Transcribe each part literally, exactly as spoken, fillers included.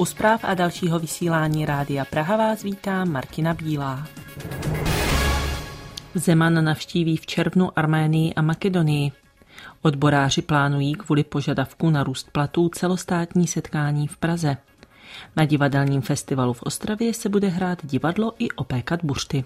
U zpráv a dalšího vysílání Rádia Praha vás vítá Martina Bílá. Zeman navštíví v červnu Arménii a Makedonii. Odboráři plánují kvůli požadavku na růst platů celostátní setkání v Praze. Na divadelním festivalu v Ostravě se bude hrát divadlo i opékat buřty.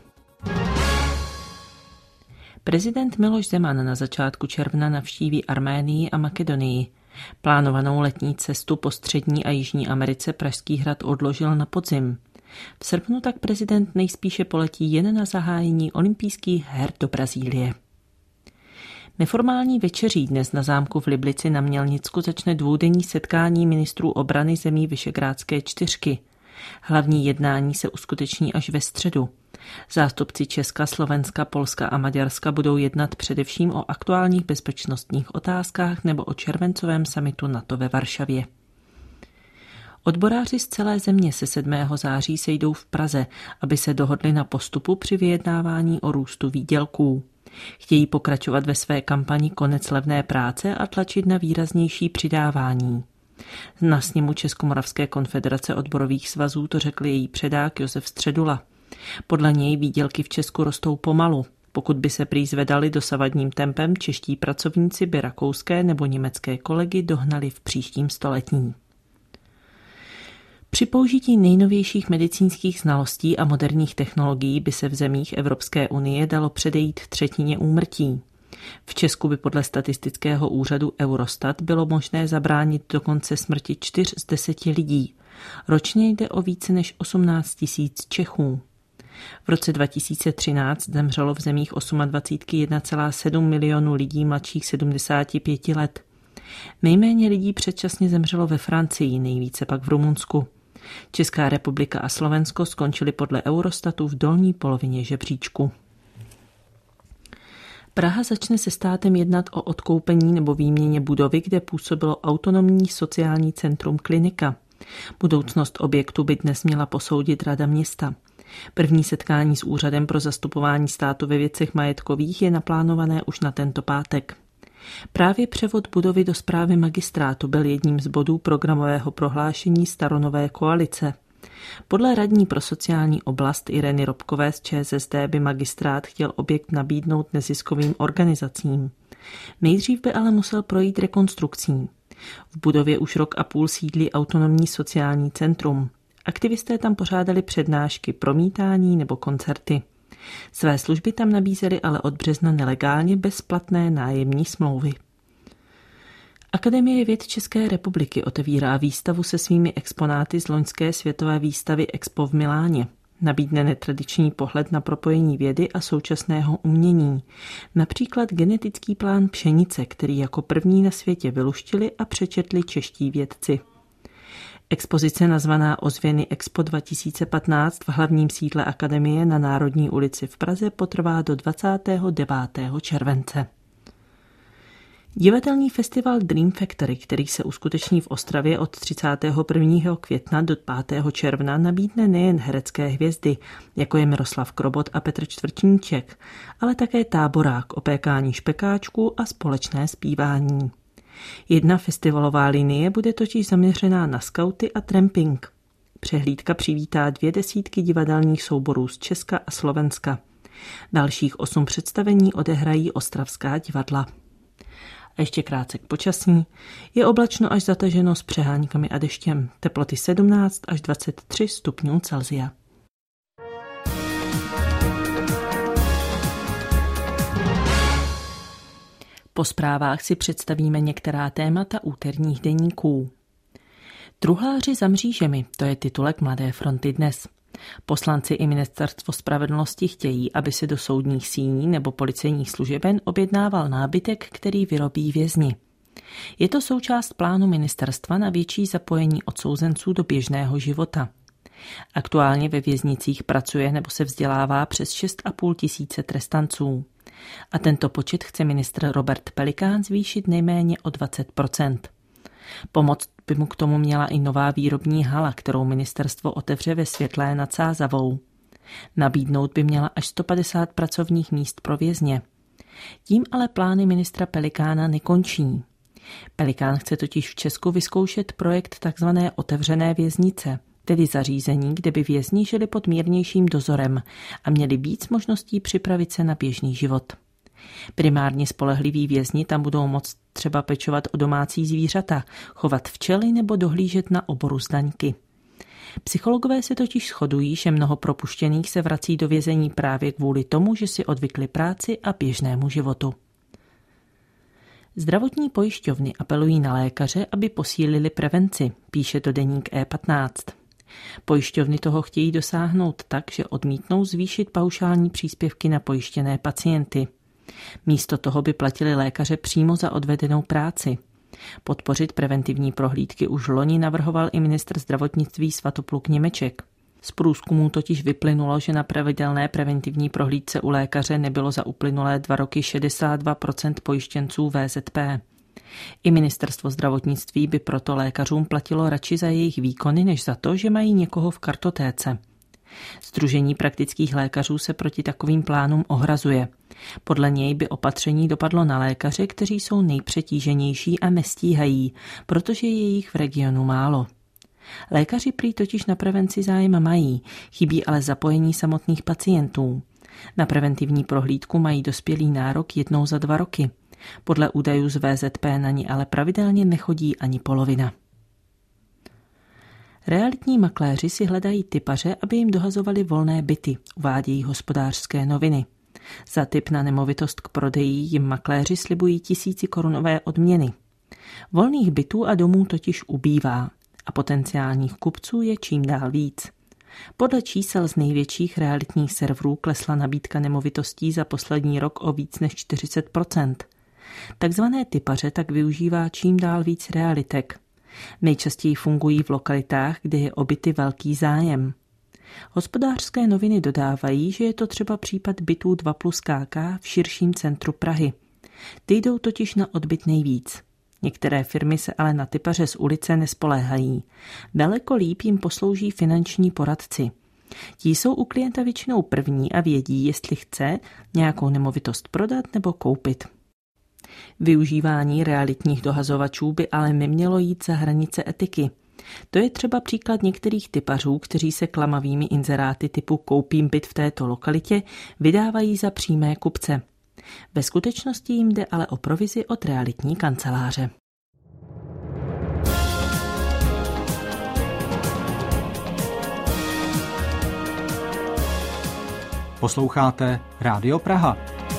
Prezident Miloš Zeman na začátku června navštíví Arménii a Makedonii. Plánovanou letní cestu po střední a jižní Americe Pražský hrad odložil na podzim. V srpnu tak prezident nejspíše poletí jen na zahájení olympijských her do Brazílie. Neformální večeří dnes na zámku v Liblici na Mělnicku začne dvoudenní setkání ministrů obrany zemí Visegrádské čtyřky. Hlavní jednání se uskuteční až ve středu. Zástupci Česka, Slovenska, Polska a Maďarska budou jednat především o aktuálních bezpečnostních otázkách nebo o červencovém summitu NATO ve Varšavě. Odboráři z celé země se sedmého září sejdou v Praze, aby se dohodli na postupu při vyjednávání o růstu výdělků. Chtějí pokračovat ve své kampani Konec levné práce a tlačit na výraznější přidávání. Na sněmu Českomoravské konfederace odborových svazů to řekl její předák Josef Středula. Podle něj výdělky v Česku rostou pomalu. Pokud by se prý zvedali dosavadním tempem, čeští pracovníci by rakouské nebo německé kolegy dohnali v příštím století. Při použití nejnovějších medicínských znalostí a moderních technologií by se v zemích Evropské unie dalo předejít třetině úmrtí. V Česku by podle statistického úřadu Eurostat bylo možné zabránit dokonce smrti čtyř z deseti lidí. Ročně jde o více než osmnáct tisíc Čechů. V roce dva tisíce třináct zemřelo v zemích dvacet osm jedna celá sedm milionu lidí mladších sedmdesáti pěti let. Nejméně lidí předčasně zemřelo ve Francii, nejvíce pak v Rumunsku. Česká republika a Slovensko skončily podle Eurostatu v dolní polovině žebříčku. Praha začne se státem jednat o odkoupení nebo výměně budovy, kde působilo autonomní sociální centrum Klinika. Budoucnost objektu by dnes měla posoudit Rada města. První setkání s úřadem pro zastupování státu ve věcech majetkových je naplánované už na tento pátek. Právě převod budovy do správy magistrátu byl jedním z bodů programového prohlášení Staronové koalice. Podle radní pro sociální oblast Ireny Robkové z ČSSD by magistrát chtěl objekt nabídnout neziskovým organizacím. Nejdřív by ale musel projít rekonstrukcí. V budově už rok a půl sídlí autonomní sociální centrum. Aktivisté tam pořádali přednášky, promítání nebo koncerty. Své služby tam nabízeli ale od března nelegálně bez platné nájemní smlouvy. Akademie věd České republiky otevírá výstavu se svými exponáty z loňské světové výstavy Expo v Miláně. Nabídne netradiční pohled na propojení vědy a současného umění. Například genetický plán pšenice, který jako první na světě vyluštili a přečetli čeští vědci. Expozice nazvaná Ozvěny Expo dva tisíce patnáct v hlavním sídle Akademie na Národní ulici v Praze potrvá do dvacátého devátého července. Divadelní festival Dream Factory, který se uskuteční v Ostravě od třicátého prvního května do pátého června, nabídne nejen herecké hvězdy, jako je Miroslav Krobot a Petr Čtvrtníček, ale také táborák, opékání špekáčků a společné zpívání. Jedna festivalová linie bude totiž zaměřená na skauty a tramping. Přehlídka přivítá dvě desítky divadelních souborů z Česka a Slovenska. Dalších osm představení odehrají ostravská divadla. A ještě krátce k počasí. Je oblačno až zataženo s přeháňkami a deštěm. Teploty sedmnáct až dvacet tři stupňů Celsia. Po zprávách si představíme některá témata úterních deníků. Truhláři za mřížemi, to je titulek Mladé fronty dnes. Poslanci i ministerstvo spravedlnosti chtějí, aby se do soudních síní nebo policejních služeben objednával nábytek, který vyrobí vězni. Je to součást plánu ministerstva na větší zapojení odsouzenců do běžného života. Aktuálně ve věznicích pracuje nebo se vzdělává přes šest a půl tisíce trestanců. A tento počet chce ministr Robert Pelikán zvýšit nejméně o dvacet procent. Pomoct by mu k tomu měla i nová výrobní hala, kterou ministerstvo otevře ve Světlé nad Sázavou. Nabídnout by měla až sto padesát pracovních míst pro vězně. Tím ale plány ministra Pelikána nekončí. Pelikán chce totiž v Česku vyzkoušet projekt tzv. Otevřené věznice, tedy zařízení, kde by vězni žili pod mírnějším dozorem a měli víc možností připravit se na běžný život. Primárně spolehliví vězni tam budou moct třeba pečovat o domácí zvířata, chovat včely nebo dohlížet na oboru zdaňky. Psychologové se totiž shodují, že mnoho propuštěných se vrací do vězení právě kvůli tomu, že si odvykli práci a běžnému životu. Zdravotní pojišťovny apelují na lékaře, aby posílili prevenci, píše to deník E patnáct. Pojišťovny toho chtějí dosáhnout tak, že odmítnou zvýšit paušální příspěvky na pojištěné pacienty. Místo toho by platili lékaře přímo za odvedenou práci. Podpořit preventivní prohlídky už loni navrhoval i ministr zdravotnictví Svatopluk Němeček. Z průzkumů totiž vyplynulo, že na pravidelné preventivní prohlídce u lékaře nebylo za uplynulé dva roky šedesát dva procent pojištěnců V Z P. I ministerstvo zdravotnictví by proto lékařům platilo radši za jejich výkony, než za to, že mají někoho v kartotéce. Sdružení praktických lékařů se proti takovým plánům ohrazuje. Podle něj by opatření dopadlo na lékaře, kteří jsou nejpřetíženější a nestíhají, protože je jich v regionu málo. Lékaři prý totiž na prevenci zájem mají, chybí ale zapojení samotných pacientů. Na preventivní prohlídku mají dospělý nárok jednou za dva roky. Podle údajů z V Z P na ní ale pravidelně nechodí ani polovina. Realitní makléři si hledají typaře, aby jim dohazovali volné byty, uvádějí Hospodářské noviny. Za tip na nemovitost k prodeji jim makléři slibují tisíci korunové odměny. Volných bytů a domů totiž ubývá a potenciálních kupců je čím dál víc. Podle čísel z největších realitních serverů klesla nabídka nemovitostí za poslední rok o víc než čtyřicet procent. Takzvané typaře tak využívá čím dál víc realitek. Nejčastěji fungují v lokalitách, kde je o byty velký zájem. Hospodářské noviny dodávají, že je to třeba případ bytů dva plus K K v širším centru Prahy. Ty jdou totiž na odbyt nejvíc. Některé firmy se ale na typaře z ulice nespoléhají. Daleko líp jim poslouží finanční poradci. Ti jsou u klienta většinou první a vědí, jestli chce nějakou nemovitost prodat nebo koupit. Využívání realitních dohazovačů by ale nemělo jít za hranice etiky. To je třeba příklad některých typařů, kteří se klamavými inzeráty typu koupím byt v této lokalitě vydávají za přímé kupce. Ve skutečnosti jim jde ale o provizi od realitní kanceláře. Posloucháte Rádio Praha.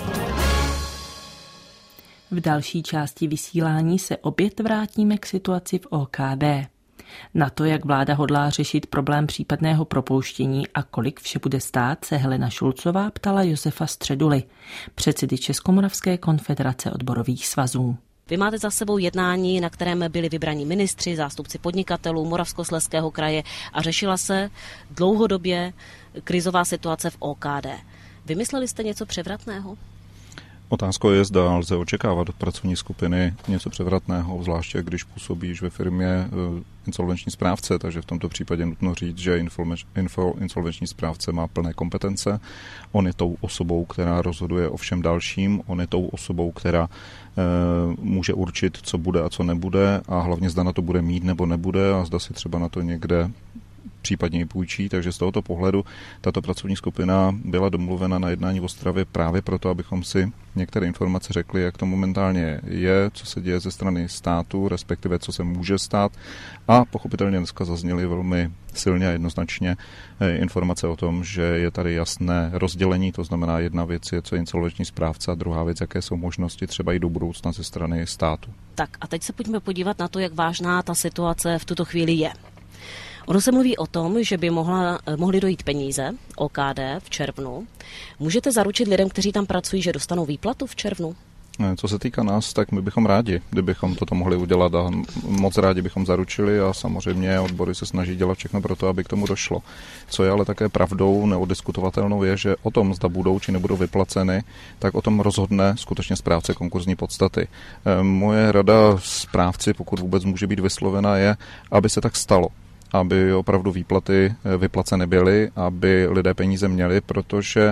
V další části vysílání se opět vrátíme k situaci v O K D. Na to, jak vláda hodlá řešit problém případného propouštění a kolik vše bude stát, se Helena Šulcová ptala Josefa Středuly, předsedy Českomoravské konfederace odborových svazů. Vy máte za sebou jednání, na kterém byli vybraní ministři, zástupci podnikatelů Moravskoslezského kraje a řešila se dlouhodobě krizová situace v O K D. Vymysleli jste něco převratného? Otázkou je, zda lze očekávat od pracovní skupiny něco převratného, zvláště když působí ve firmě insolvenční správce, takže v tomto případě nutno říct, že insolvenční správce má plné kompetence. On je tou osobou, která rozhoduje o všem dalším, on je tou osobou, která e, může určit, co bude a co nebude a hlavně zda na to bude mít nebo nebude a zda si třeba na to někde případně i půjčí, takže z tohoto pohledu tato pracovní skupina byla domluvena na jednání v Ostravě právě proto, abychom si některé informace řekli, jak to momentálně je, co se děje ze strany státu, respektive co se může stát a pochopitelně dneska zazněly velmi silně a jednoznačně informace o tom, že je tady jasné rozdělení, to znamená jedna věc je, co je insolvenční správce a druhá věc, jaké jsou možnosti třeba i do budoucna ze strany státu. Tak a teď se pojďme podívat na to, jak vážná ta situace v tuto chvíli je. Ono se mluví o tom, že by mohla, mohly dojít peníze O K D v červnu. Můžete zaručit lidem, kteří tam pracují, že dostanou výplatu v červnu? Co se týká nás, tak my bychom rádi, kdybychom toto mohli udělat a moc rádi bychom zaručili a samozřejmě odbory se snaží dělat všechno pro to, aby k tomu došlo. Co je ale také pravdou, neodiskutovatelnou je, že o tom, zda budou či nebudou vyplaceny, tak o tom rozhodne skutečně správce konkurzní podstaty. Moje rada správci, pokud vůbec může být vyslovena, je, aby se tak stalo. Aby opravdu výplaty vyplaceny byly, aby lidé peníze měli, protože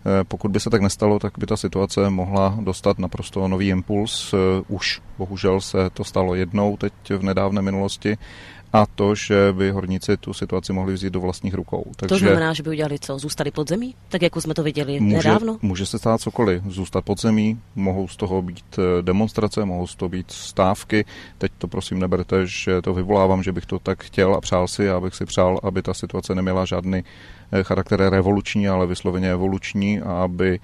Pokud by se tak nestalo, tak by ta situace mohla dostat naprosto nový impuls. Už bohužel se to stalo jednou teď v nedávné minulosti. A to, že by horníci tu situaci mohli vzít do vlastních rukou. Takže to znamená, že by udělali co? Zůstali pod zemí? Tak jako jsme to viděli může, nedávno? Může se stát cokoliv. Zůstat pod zemí, mohou z toho být demonstrace, mohou z toho být stávky. Teď to prosím neberte, že to vyvolávám, že bych to tak chtěl a přál si. Já bych si přál, aby ta situace neměla žádný charakter revoluční, ale vysloveně evoluční a aby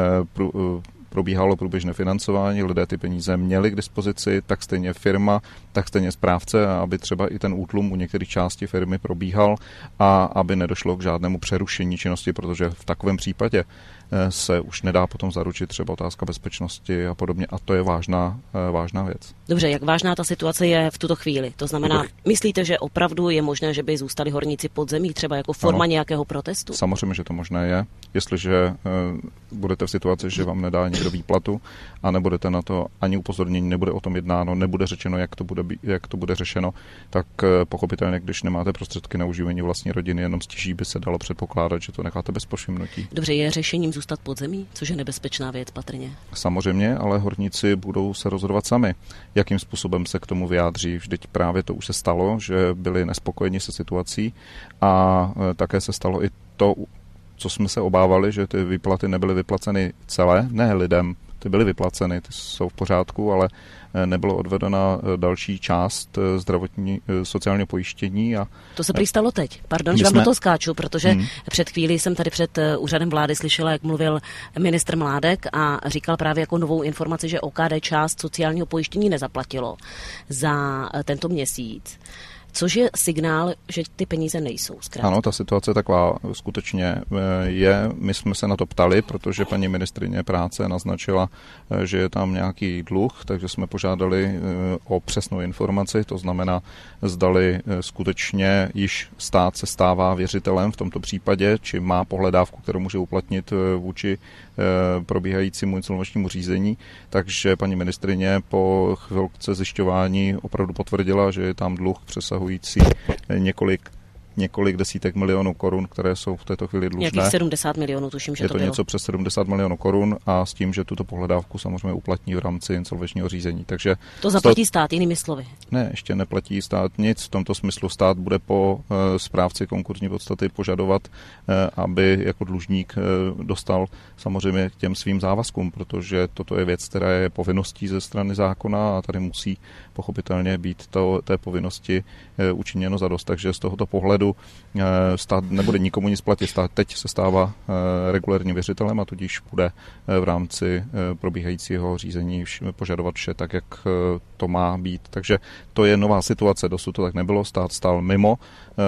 probíhalo průběžné financování, lidé ty peníze měli k dispozici, tak stejně firma, tak stejně správce, a aby třeba i ten útlum u některých částí firmy probíhal a aby nedošlo k žádnému přerušení činnosti, protože v takovém případě se už nedá potom zaručit třeba otázka bezpečnosti a podobně, a to je vážná, vážná věc. Dobře, jak vážná ta situace je v tuto chvíli? To znamená, myslíte, že opravdu je možné, že by zůstali horníci pod zemí, třeba jako forma ano. nějakého protestu? Samozřejmě, že to možné je. Jestliže uh, budete v situaci, že vám nedá někdo výplatu a nebudete na to ani upozornění, nebude o tom jednáno, nebude řečeno, jak to bude, jak to bude řešeno, tak uh, pochopitelně, když nemáte prostředky na uživení vlastní rodiny, jenom stěží by se dalo předpokládat, že to necháte bez povšimnutí. Dobře, je řešením zůstat pod zemí, což je nebezpečná věc patrně. Samozřejmě, ale horníci budou se rozhodovat sami, jakým způsobem se k tomu vyjádří. Vždyť právě to už se stalo, že byli nespokojeni se situací a uh, také se stalo i to, co jsme se obávali, že ty výplaty nebyly vyplaceny celé, ne lidem, ty byly vyplaceny, ty jsou v pořádku, ale nebylo odvedena další část zdravotní sociálního pojištění. A to se prý stalo teď. Pardon, že vám jsme... do toho skáču, protože hmm. před chvílí jsem tady před úřadem vlády slyšela, jak mluvil ministr Mládek a říkal právě jako novou informaci, že O K D část sociálního pojištění nezaplatilo za tento měsíc. Což je signál, že ty peníze nejsou zkrátka. Ano, ta situace taková skutečně je. My jsme se na to ptali, protože paní ministryně práce naznačila, že je tam nějaký dluh, takže jsme požádali o přesnou informaci, to znamená, zdali skutečně již stát se stává věřitelem v tomto případě, či má pohledávku, kterou může uplatnit vůči probíhajícímu insolvenčnímu řízení. Takže paní ministryně po chvilce zjišťování opravdu potvrdila, že je tam dluh přesahující několik několik desítek milionů korun, které jsou v této chvíli dlužné. Nějakých sedmdesát milionů, tuším, že je to, to bylo. něco přes sedmdesát milionů korun a s tím, že tuto pohledávku samozřejmě uplatní v rámci insolvenčního řízení. Takže to zaplatí stát, stát jinými slovy. Ne, ještě neplatí stát nic. V tomto smyslu stát bude po uh, správci konkurzní podstaty požadovat, uh, aby jako dlužník uh, dostal samozřejmě k těm svým závazkům, protože toto je věc, která je povinností ze strany zákona a tady musí pochopitelně být to, té povinnosti uh, učiněno zadost. Takže z tohoto pohledu stát nebude nikomu nic platit. Stát teď se stává regulérním věřitelem a tudíž bude v rámci probíhajícího řízení požadovat vše tak, jak to má být. Takže to je nová situace. Dosud to tak nebylo. Stát stál mimo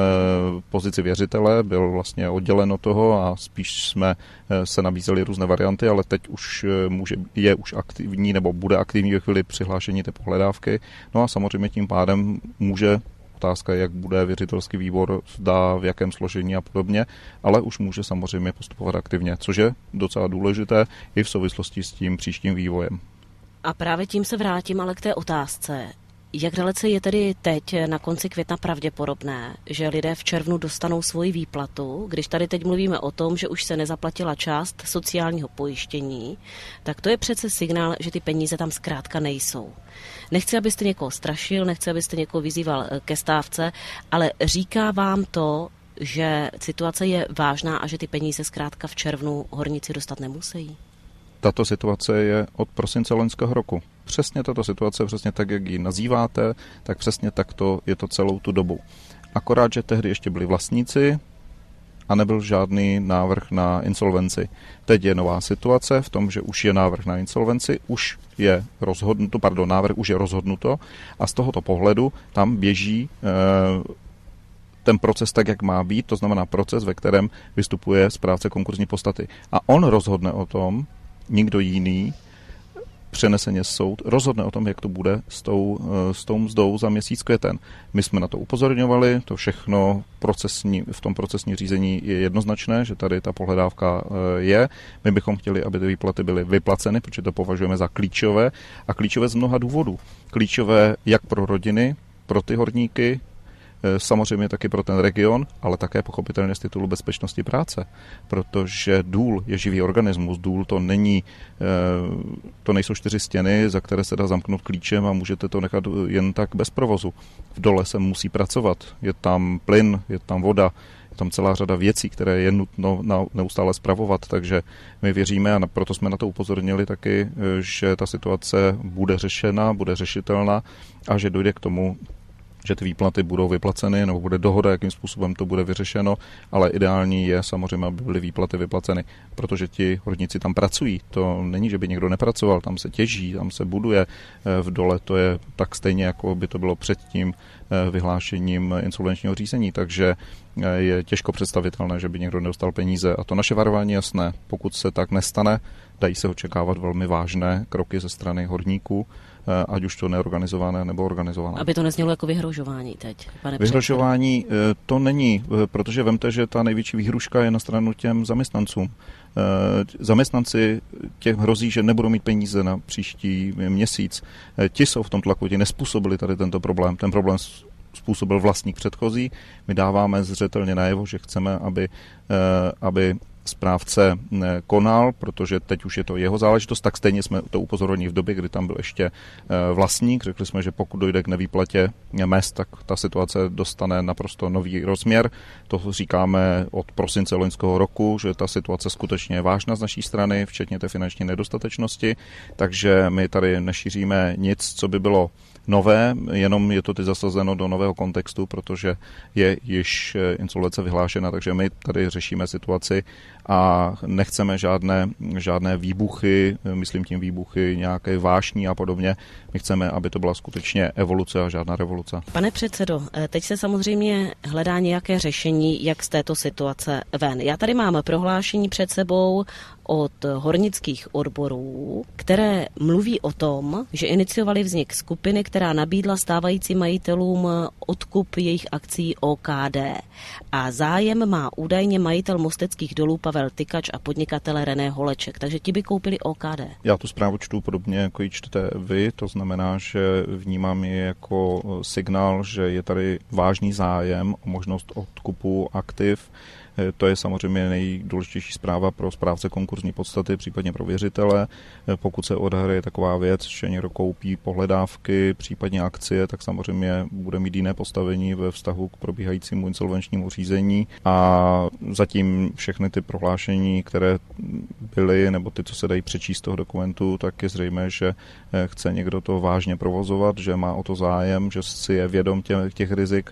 pozici věřitele, byl vlastně oddělen od toho a spíš jsme se nabízeli různé varianty, ale teď už může, je už aktivní nebo bude aktivní ve chvíli přihlášení té pohledávky. No a samozřejmě tím pádem může otázka, jak bude věřitelský výbor, zda v jakém složení a podobně, ale už může samozřejmě postupovat aktivně, což je docela důležité i v souvislosti s tím příštím vývojem. A právě tím se vrátím ale k té otázce. Jak dalece je tedy teď na konci května pravděpodobné, že lidé v červnu dostanou svoji výplatu, když tady teď mluvíme o tom, že už se nezaplatila část sociálního pojištění, tak to je přece signál, že ty peníze tam zkrátka nejsou. Nechci, abyste někoho strašil, nechci, abyste někoho vyzýval ke stávce, ale říká vám to, že situace je vážná a že ty peníze zkrátka v červnu horníci dostat nemusí? Tato situace je od prosince loňského roku. Přesně tato situace, přesně tak, jak ji nazýváte, tak přesně takto je to celou tu dobu. Akorát, že tehdy ještě byli vlastníci a nebyl žádný návrh na insolvenci. Teď je nová situace v tom, že už je návrh na insolvenci, už je rozhodnuto, pardon, návrh už je rozhodnuto a z tohoto pohledu tam běží eh, ten proces tak, jak má být, to znamená proces, ve kterém vystupuje správce konkurzní podstaty. A on rozhodne o tom, nikdo jiný, přeneseně soud, rozhodne o tom, jak to bude s tou, s tou mzdou za měsíc květen. My jsme na to upozorňovali, to všechno procesní, v tom procesní řízení je jednoznačné, že tady ta pohledávka je. My bychom chtěli, aby ty výplaty byly vyplaceny, protože to považujeme za klíčové a klíčové z mnoha důvodů. Klíčové jak pro rodiny, pro ty horníky, samozřejmě taky pro ten region, ale také pochopitelně z titulu bezpečnosti práce, protože důl je živý organismus, důl to není, to nejsou čtyři stěny, za které se dá zamknout klíčem a můžete to nechat jen tak bez provozu. V dole se musí pracovat, je tam plyn, je tam voda, je tam celá řada věcí, které je nutno neustále spravovat, takže my věříme a proto jsme na to upozornili taky, že ta situace bude řešena, bude řešitelná a že dojde k tomu, že ty výplaty budou vyplaceny, nebo bude dohoda, jakým způsobem to bude vyřešeno, ale ideální je samozřejmě, aby byly výplaty vyplaceny, protože ti horníci tam pracují. To není, že by někdo nepracoval, tam se těží, tam se buduje v dole, to je tak stejně, jako by to bylo před tím vyhlášením insolvenčního řízení, takže je těžko představitelné, že by někdo nedostal peníze. A to naše varování je jasné, pokud se tak nestane, dají se očekávat velmi vážné kroky ze strany horníků, ať už to neorganizované nebo organizované. Aby to neznělo jako vyhrožování teď, pane Vyhrožování předsedo. To není, protože vemte, že ta největší výhruška je na stranu těm zaměstnancům. Zaměstnanci těch hrozí, že nebudou mít peníze na příští měsíc. Ti jsou v tom tlaku, ti nespůsobili tady tento problém. Ten problém způsobil vlastník předchozí. My dáváme zřetelně najevo, že chceme, aby, aby správce konal, protože teď už je to jeho záležitost, tak stejně jsme to upozorněni v době, kdy tam byl ještě vlastník. Řekli jsme, že pokud dojde k nevýplatě mezd, tak ta situace dostane naprosto nový rozměr. To říkáme od prosince loňského roku, že ta situace skutečně je vážná z naší strany, včetně té finanční nedostatečnosti, takže my tady nešíříme nic, co by bylo nové, jenom je to teď zasazeno do nového kontextu, protože je již insolvence vyhlášena, takže my tady řešíme situaci a nechceme žádné, žádné výbuchy, myslím tím výbuchy nějaké vášní a podobně. My chceme, aby to byla skutečně evoluce a žádná revoluce. Pane předsedo, teď se samozřejmě hledá nějaké řešení, jak z této situace ven. Já tady mám prohlášení před sebou od hornických odborů, které mluví o tom, že iniciovali vznik skupiny, která nabídla stávajícím majitelům odkup jejich akcií O K D. A zájem má údajně majitel Mosteckých dolů Pavel Tykač a podnikatel René Holeček, takže ti by koupili O K D. Já tu zprávu čtu podobně, jako ji čtete vy, to znamená, že vnímám ji jako signál, že je tady vážný zájem o možnost odkupu aktiv. To je samozřejmě nejdůležitější zpráva pro správce konkurzní podstaty, případně pro věřitele. Pokud se odhraje taková věc, že někdo koupí pohledávky, případně akcie, tak samozřejmě bude mít jiné postavení ve vztahu k probíhajícímu insolvenčnímu řízení. A zatím všechny ty prohlášení, které byly, nebo ty, co se dají přečíst z toho dokumentu, tak je zřejmé, že chce někdo to vážně provozovat, že má o to zájem, že si je vědom těch, těch rizik,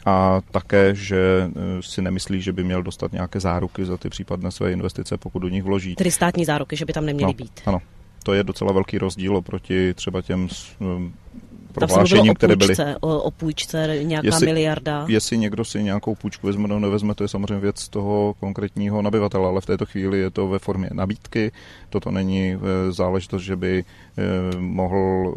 a také, že si nemyslí, že by měl dostat nějaké záruky za ty případné své investice, pokud do nich vloží. Tedy státní záruky, že by tam neměly no, být. Ano, to je docela velký rozdíl oproti třeba těm um, prohlášením, které byly. O, o půjčce nějaká jestli, miliarda. Jestli někdo si nějakou půjčku vezme nebo nevezme, to je samozřejmě věc toho konkrétního nabyvatele, ale v této chvíli je to ve formě nabídky. Toto není záležitost, že by eh, mohl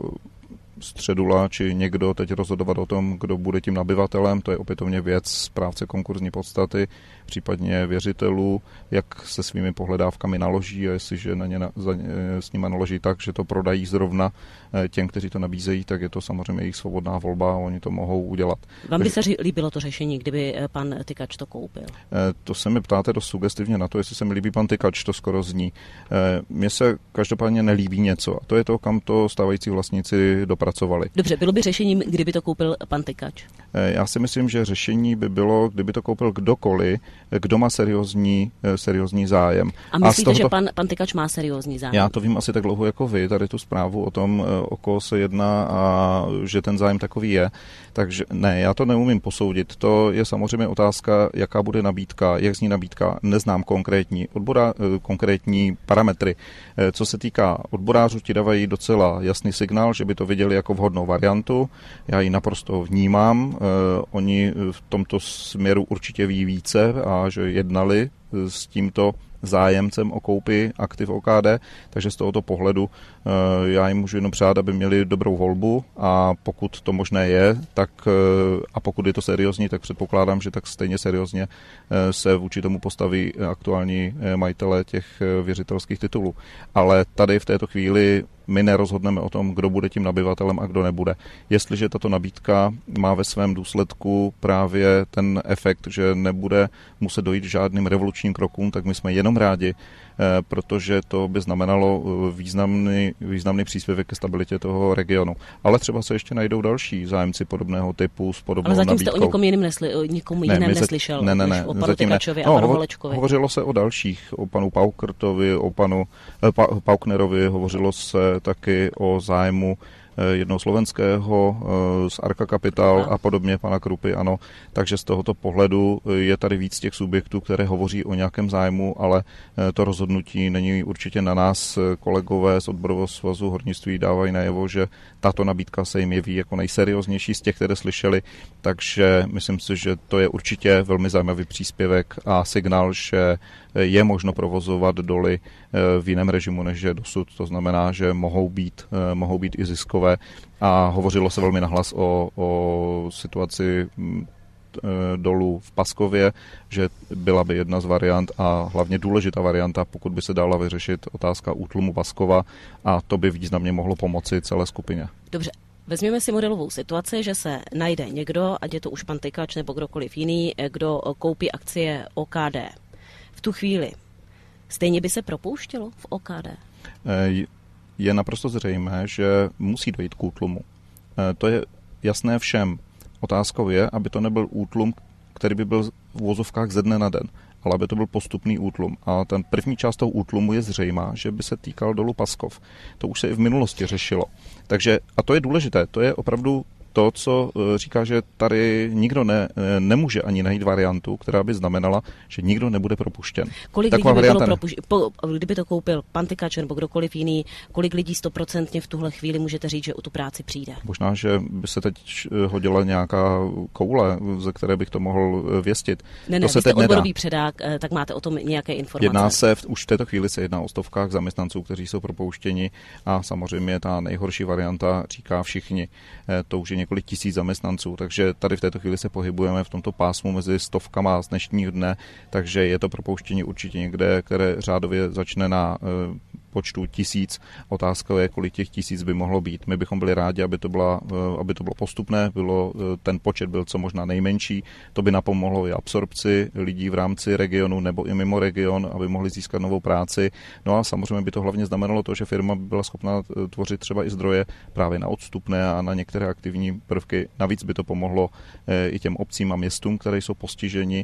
středula či někdo teď rozhodovat o tom, kdo bude tím nabyvatelem, to je opětovně věc správce konkurzní podstaty, případně věřitelů, jak se svými pohledávkami naloží a jestliže na ně na, za, s nimi naloží tak, že to prodají zrovna těm, kteří to nabízejí, tak je to samozřejmě jejich svobodná volba a oni to mohou udělat. Vám by se líbilo to řešení, kdyby pan Tykač to koupil? To se mi ptáte dost sugestivně na to, jestli se mi líbí pan Tykač, to skoro zní. Mně se každopádně nelíbí něco a to je to, kam to stávající vlastníci dopracovali. Dobře, bylo by řešením, kdyby to koupil pan Tykač? Já si myslím, že řešení by bylo, kdyby to koupil kdokoliv, kdo má seriózní, seriózní zájem. A myslíte, a tohoto... že pan, pan Tykač má seriózní zájem? Já to vím asi tak dlouho jako vy, tady tu zprávu o tom, o koho se jedná a že ten zájem takový je. Takže ne, já to neumím posoudit. To je samozřejmě otázka, jaká bude nabídka, jak zní nabídka. Neznám konkrétní, odbora, konkrétní parametry. Co se týká odborářů, ti dávají docela jasný signál, že by to viděli jako vhodnou variantu. Já ji naprosto vnímám. Oni v tomto směru určitě ví více a že jednali s tímto zájemcem o koupi aktiv O K D, takže z tohoto pohledu já jim můžu jenom přát, aby měli dobrou volbu a pokud to možné je, tak a pokud je to seriózní, tak předpokládám, že tak stejně seriózně se vůči tomu postaví aktuální majitele těch věřitelských titulů. Ale tady v této chvíli my nerozhodneme o tom, kdo bude tím nabyvatelem a kdo nebude. Jestliže tato nabídka má ve svém důsledku právě ten efekt, že nebude muset dojít k žádným revolučním krokům, tak my jsme jenom rádi, protože to by znamenalo významný, významný příspěvek ke stabilitě toho regionu. Ale třeba se ještě najdou další zájemci podobného typu s podobnou nabídkou. Ale zatím nabídkou. Jste o někom jiném, nesli, o někomu jiném ne, neslyšel, ne, ne, ne, o panu Tykačovi no, a panu Holečkovi. Hovořilo se o dalších, o panu Paukertovi, o panu pa, Pauknerovi, hovořilo se taky o zájmu jednoho slovenského z Arka Capital a podobně, pana Krupy, ano. Takže z tohoto pohledu je tady víc těch subjektů, které hovoří o nějakém zájmu, ale to rozhodnutí není určitě na nás. Kolegové z odborového svazu hornictví dávají najevo, že tato nabídka se jim jeví jako nejserióznější z těch, které slyšeli, takže myslím si, že to je určitě velmi zajímavý příspěvek a signál, že je možno provozovat doly v jiném režimu, než je dosud. To znamená, že mohou být, mohou být i ziskové a hovořilo se velmi nahlas o, o situaci dolů v Paskově, že byla by jedna z variant a hlavně důležitá varianta, pokud by se dala vyřešit otázka útlumu Paskova a to by významně mohlo pomoci celé skupině. Dobře. Vezměme si modelovou situaci, že se najde někdo, ať je to už pan Tykač nebo kdokoliv jiný, kdo koupí akcie O K D. V tu chvíli stejně by se propouštělo v O K D? Je naprosto zřejmé, že musí dojít k útlumu. To je jasné všem. Otázkou je, aby to nebyl útlum, který by byl v uvozovkách ze dne na den, ale aby to byl postupný útlum. A ten první část toho útlumu je zřejmá, že by se týkal dolu Paskov. To už se i v minulosti řešilo. Takže, a to je důležité, to je opravdu to, co říká, že tady nikdo ne, nemůže ani najít variantu, která by znamenala, že nikdo nebude propuštěn. Kolik lidí by bylo propuš- po, kdyby to koupil pan Tykač nebo kdokoliv jiný, kolik lidí stoprocentně v tuhle chvíli můžete říct, že o tu práci přijde? Možná, že by se teď hodila nějaká koule, ze které bych to mohl věstit. Ne, ne, to se vy jste teď odborový nedá. předák, tak máte o tom nějaké informace. Jedná se, v, už v této chvíli se jedná o stovkách zaměstnanců, kteří jsou propouštěni a samozřejmě ta nejhorší varianta říká všichni. To už je několik tisíc zaměstnanců, takže tady v této chvíli se pohybujeme v tomto pásmu mezi stovkama z dnešního dne, takže je to propouštění určitě někde, které řádově začne na e, počtu tisíc. Otázka je, kolik těch tisíc by mohlo být. My bychom byli rádi, aby to, byla, e, aby to bylo postupné, bylo, e, ten počet byl co možná nejmenší, to by napomohlo i absorpci lidí v rámci regionu nebo i mimo region, aby mohli získat novou práci. No a samozřejmě by to hlavně znamenalo to, že firma by byla schopná tvořit třeba i zdroje právě na odstupné a na některé aktivní prvky. Navíc by to pomohlo i těm obcím a městům, které jsou postiženi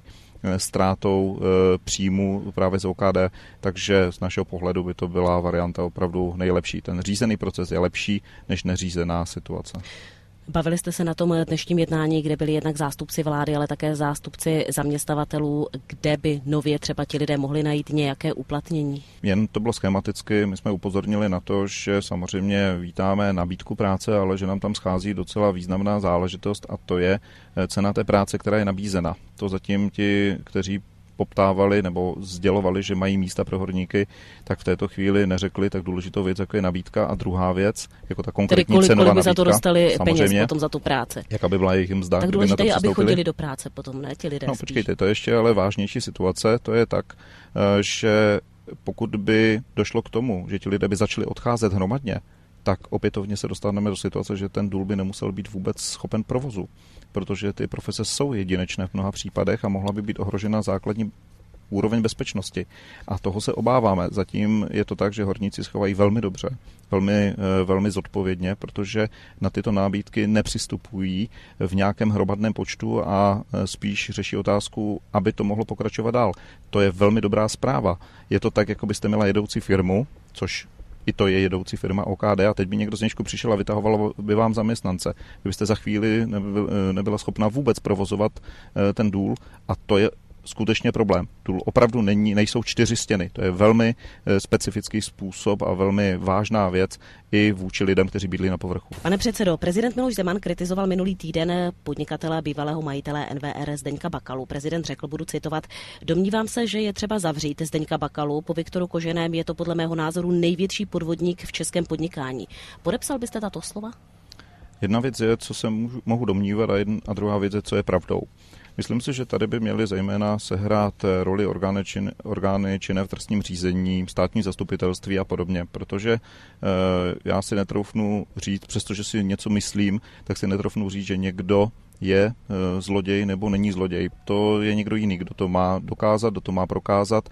ztrátou příjmu právě z O K D, takže z našeho pohledu by to byla varianta opravdu nejlepší. Ten řízený proces je lepší než neřízená situace. Bavili jste se na tom dnešním jednání, kde byli jednak zástupci vlády, ale také zástupci zaměstnavatelů, kde by nově třeba ti lidé mohli najít nějaké uplatnění? Jen to bylo schematicky, my jsme upozornili na to, že samozřejmě vítáme nabídku práce, ale že nám tam schází docela významná záležitost a to je cena té práce, která je nabízena. To zatím ti, kteří poptávali nebo sdělovali, že mají místa pro horníky, tak v této chvíli neřekli tak důležitou věc, jako je nabídka. A druhá věc, jako ta konkrétní kolik, cenová kolik by nabídka. Za to dostali peněz potom za tu práci. Jaká by byla jejich mzda. Tak důležité je, aby chodili do práce potom, ne? Ti lidé No spíš. počkejte, to je ještě ale vážnější situace. To je tak, že pokud by došlo k tomu, že ti lidé by začali odcházet hromadně, tak opětovně se dostaneme do situace, že ten důl by nemusel být vůbec schopen provozu, protože ty profese jsou jedinečné v mnoha případech a mohla by být ohrožena základní úroveň bezpečnosti. A toho se obáváme. Zatím je to tak, že horníci schovají velmi dobře, velmi, velmi zodpovědně, protože na tyto nabídky nepřistupují v nějakém hromadném počtu a spíš řeší otázku, aby to mohlo pokračovat dál. To je velmi dobrá zpráva. Je to tak, jako byste měla jedoucí firmu, což i to je jedoucí firma O K D a teď by někdo z nějšku přišel a vytahoval by vám zaměstnance. Vy byste za chvíli nebyla schopna vůbec provozovat ten důl a to je skutečně problém. Důl opravdu není, nejsou čtyři stěny. To je velmi specifický způsob a velmi vážná věc i vůči lidem, kteří bydlí na povrchu. Pane předsedo, prezident Miloš Zeman kritizoval minulý týden podnikatele bývalého majitele N V R Zdeňka Bakalu. Prezident řekl, budu citovat, domnívám se, že je třeba zavřít Zdeňka Bakalu. Po Viktoru Koženém je to podle mého názoru největší podvodník v českém podnikání. Podepsal byste tato slova? Jedna věc je, co se můžu, mohu domnívat, a, jedna, a druhá věc je, co je pravdou. Myslím si, že tady by měly zejména sehrát roli orgány, čin, orgány činné v trestním řízení, státní zastupitelství a podobně, protože e, já si netroufnu říct, přestože si něco myslím, tak si netroufnu říct, že někdo je e, zloděj nebo není zloděj. To je někdo jiný, kdo to má dokázat, kdo to má prokázat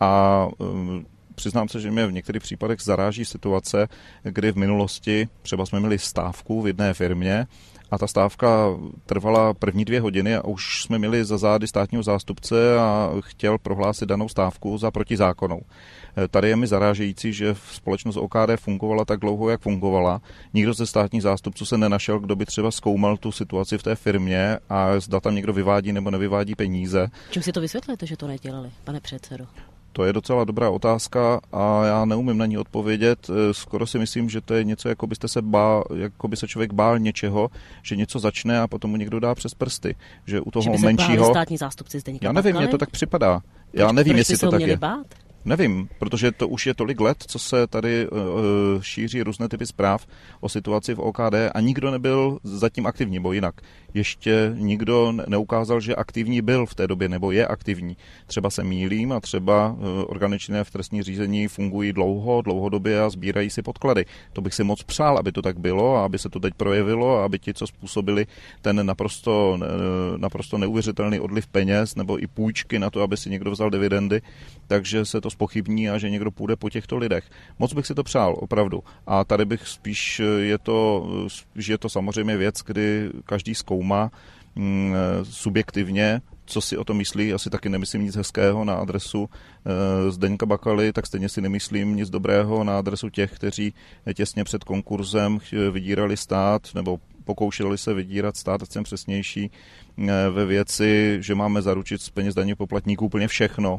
a e, přiznám se, že mě v některých případech zaráží situace, kdy v minulosti třeba jsme měli stávku v jedné firmě a ta stávka trvala první dvě hodiny a už jsme měli za zády státního zástupce a chtěl prohlásit danou stávku za protizákonnou. Tady je mi zarážející, že společnost O K D fungovala tak dlouho, jak fungovala. Nikdo ze státních zástupců se nenašel, kdo by třeba zkoumal tu situaci v té firmě a zda tam někdo vyvádí nebo nevyvádí peníze. Čím si to vysvětlujete, že to nedělali, pane předsedo? To je docela dobrá otázka a já neumím na ní odpovědět. Skoro si myslím, že to je něco, jako byste se bál, jako by se člověk bál něčeho, že něco začne a potom mu někdo dá přes prsty. Že u toho že by se menšího. Státní zástupci Zdeňka Já nevím, Bakaly? mně to tak připadá. Já Proč, nevím, proč jestli to tak je. Bát? Nevím, protože to už je tolik let, co se tady uh, šíří různé typy zpráv o situaci v O K D a nikdo nebyl zatím aktivní, bo jinak. Ještě nikdo neukázal, že aktivní byl v té době nebo je aktivní. Třeba se mýlím a třeba uh, orgány činné v trestní řízení fungují dlouho, dlouhodobě a sbírají si podklady. To bych si moc přál, aby to tak bylo a aby se to teď projevilo a aby ti, co způsobili ten naprosto, uh, naprosto neuvěřitelný odliv peněz nebo i půjčky na to, aby si někdo vzal dividendy, takže se to zpochybní a že někdo půjde po těchto lidech. Moc bych si to přál, opravdu. A tady bych spíš, je to, spíš je to samozřejmě věc, kdy každý zkoumá mm, subjektivně, co si o tom myslí. Asi taky nemyslím nic hezkého na adresu e, Zdeňka Bakaly, tak stejně si nemyslím nic dobrého na adresu těch, kteří těsně před konkurzem vydírali stát nebo pokoušeli se vydírat stát, ať jsem přesnější, e, ve věci, že máme zaručit z peněz daňových poplatníků úplně všechno.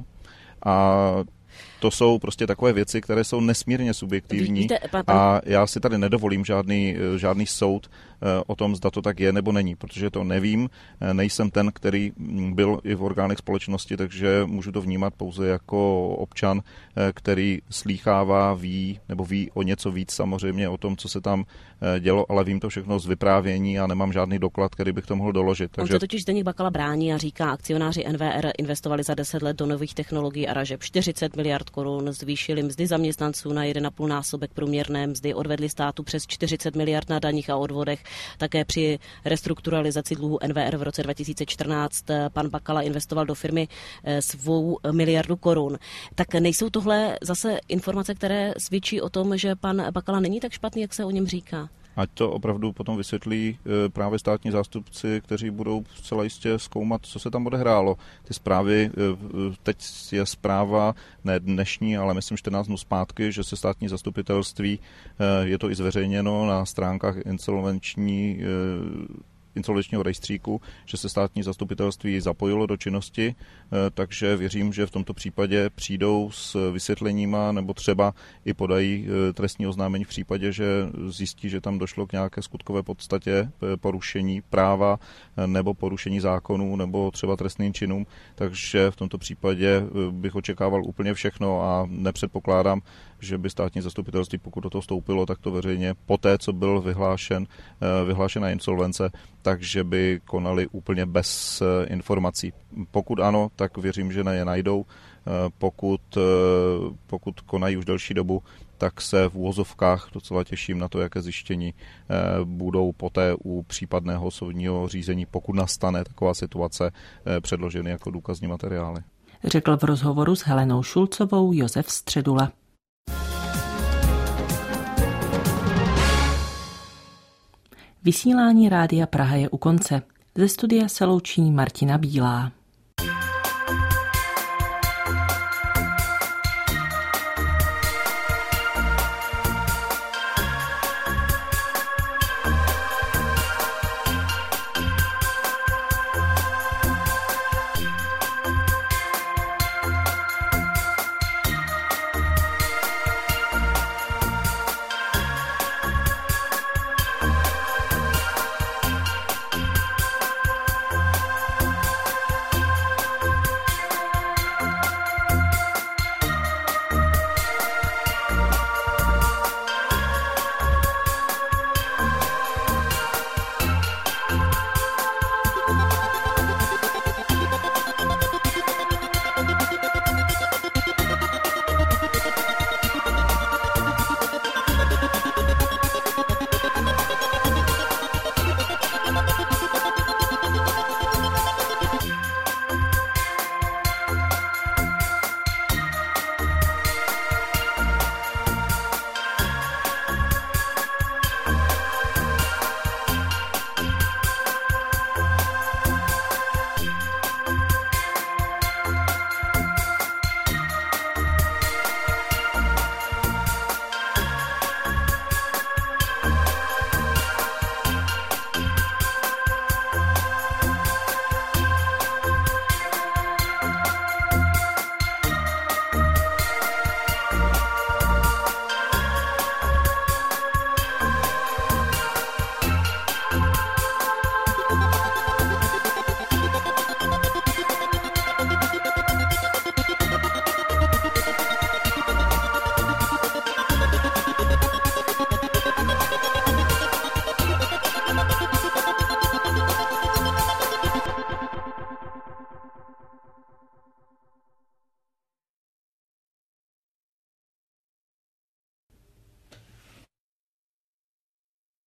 A to jsou prostě takové věci, které jsou nesmírně subjektivní. Víte, pan, pan... a já si tady nedovolím žádný, žádný soud o tom, zda to tak je nebo není, protože to nevím, nejsem ten, který byl i v orgánech společnosti, takže můžu to vnímat pouze jako občan, který slýchává, ví, nebo ví o něco víc samozřejmě o tom, co se tam dělo, ale vím to všechno z vyprávění a nemám žádný doklad, který bych to mohl doložit. Takže... On se totiž Zdeněk Bakala brání a říká, akcionáři N V R investovali za deset let do nových technologií a ražeb čtyřicet miliard korun, zvýšili mzdy zaměstnanců na jeden a půl násobek průměrné mzdy, odvedli státu přes čtyřicet miliard na daních a odvodech. Také při restrukturalizaci dluhu N V R v roce dva tisíce čtrnáct pan Bakala investoval do firmy svou miliardu korun. Tak nejsou tohle zase informace, které svědčí o tom, že pan Bakala není tak špatný, jak se o něm říká? Ať to opravdu potom vysvětlí právě státní zástupci, kteří budou zcela jistě zkoumat, co se tam odehrálo. Ty zprávy, teď je zpráva, ne dnešní, ale myslím čtrnáct dnů zpátky, že se státní zastupitelství, je to i zveřejněno na stránkách insolvenční insolvenčního rejstříku, že se státní zastupitelství zapojilo do činnosti, takže věřím, že v tomto případě přijdou s vysvětleníma nebo třeba i podají trestní oznámení v případě, že zjistí, že tam došlo k nějaké skutkové podstatě porušení práva nebo porušení zákonů nebo třeba trestným činům, takže v tomto případě bych očekával úplně všechno a nepředpokládám, že by státní zastupitelství, pokud do toho vstoupilo, tak to veřejně poté, co byl vyhlášen, vyhlášena insolvence, takže by konali úplně bez informací. Pokud ano, tak věřím, že je najdou. Pokud, pokud konají už delší dobu, tak se v úvozovkách docela těším na to, jaké zjištění budou poté u případného soudního řízení, pokud nastane taková situace, předloženy jako důkazní materiály. Řekl v rozhovoru s Helenou Šulcovou Josef Středula. Vysílání Rádia Praha je u konce. Ze studia se loučí Martina Bílá.